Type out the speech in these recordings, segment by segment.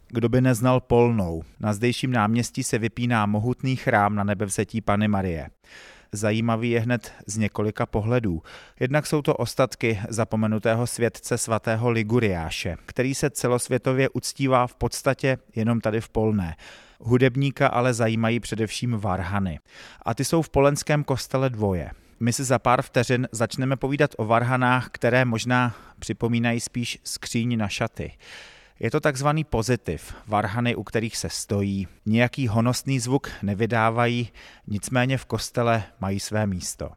kdo by neznal Polnou. Na zdejším náměstí se vypíná mohutný chrám na Nebevzetí Panny Marie. Zajímavý je hned z několika pohledů. Jednak jsou to ostatky zapomenutého světce svatého Liguriáše, který se celosvětově uctívá v podstatě jenom tady v Polné. Hudebníka ale zajímají především varhany. A ty jsou v polenském kostele dvoje. My si za pár vteřin začneme povídat o varhanách, které možná připomínají spíš skříň na šaty. Je to takzvaný pozitiv, varhany, u kterých se stojí, nějaký honosný zvuk nevydávají, nicméně v kostele mají své místo.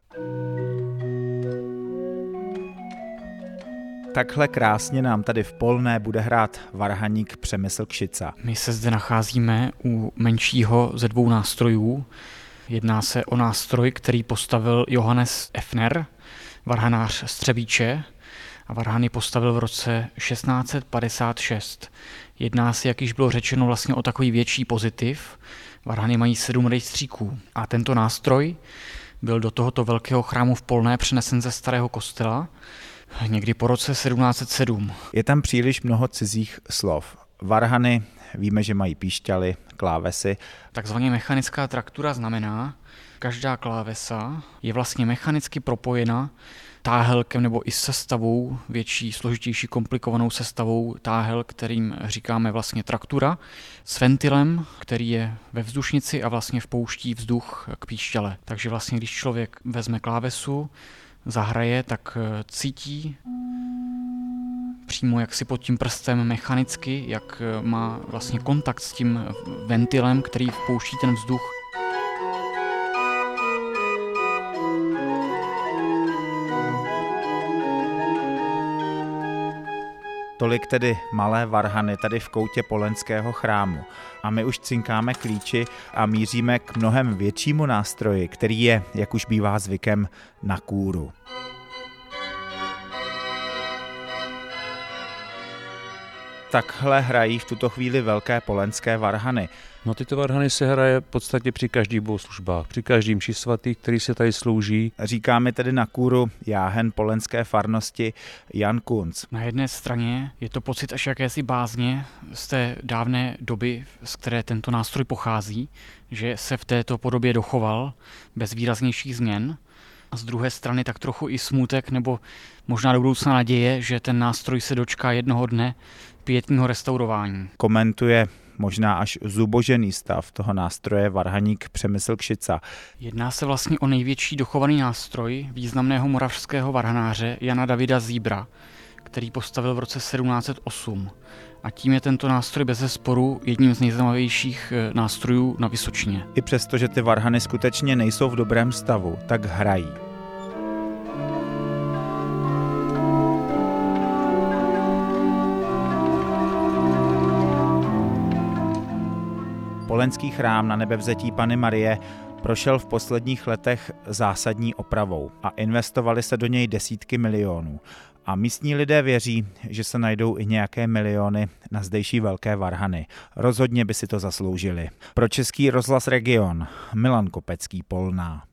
Takhle krásně nám tady v Polné bude hrát varhaník Přemysl Kšica. My se zde nacházíme u menšího ze dvou nástrojů. Jedná se o nástroj, který postavil Johannes Effner, varhanář z Třebíče, a varhany postavil v roce 1656. Jedná se, jak již bylo řečeno, vlastně o takový větší pozitiv. Varhany mají 7 rejstříků a tento nástroj byl do tohoto velkého chrámu v Polné přenesen ze starého kostela někdy po roce 1707. Je tam příliš mnoho cizích slov. Varhany víme, že mají píšťaly, klávesy. Takzvaně mechanická traktura znamená, každá klávesa je vlastně mechanicky propojena táhelkem nebo i sestavou, větší, složitější, komplikovanou sestavou táhel, kterým říkáme vlastně traktura, s ventilem, který je ve vzdušnici a vlastně vpouští vzduch k píšťale. Takže vlastně, když člověk vezme klávesu, zahraje, tak cítí přímo jak si pod tím prstem mechanicky, jak má vlastně kontakt s tím ventilem, který vpouští ten vzduch. Tolik tedy malé varhany tady v koutě polenského chrámu. A my už cinkáme klíči a míříme k mnohem většímu nástroji, který je, jak už bývá zvykem, na kůru. Takhle hrají v tuto chvíli velké polenské varhany. No, tyto varhany se hraje v podstatě při každých bohoslužbách, při každém mši svatý, který se tady slouží. Říká mi tedy na kůru jáhen polenské farnosti Jan Kunc. Na jedné straně je to pocit až jakési bázně z té dávné doby, z které tento nástroj pochází, že se v této podobě dochoval bez výraznějších změn. A z druhé strany tak trochu i smutek nebo možná do budoucna naděje, že ten nástroj se dočká jednoho dne pietního restaurování. Komentuje možná až zubožený stav toho nástroje varhaník Přemysl Kšica. Jedná se vlastně o největší dochovaný nástroj významného moravského varhanáře Jana Davida Zíbra, který postavil v roce 1708. A tím je tento nástroj bezesporu jedním z nejzajímavějších nástrojů na Vysočině. I přesto, že ty varhany skutečně nejsou v dobrém stavu, tak hrají. Polenský chrám na Nebevzetí Panny Marie prošel v posledních letech zásadní opravou a investovali se do něj desítky milionů. A místní lidé věří, že se najdou i nějaké miliony na zdejší velké varhany. Rozhodně by si to zasloužili. Pro Český rozhlas Region Milan Kopecký, Polná.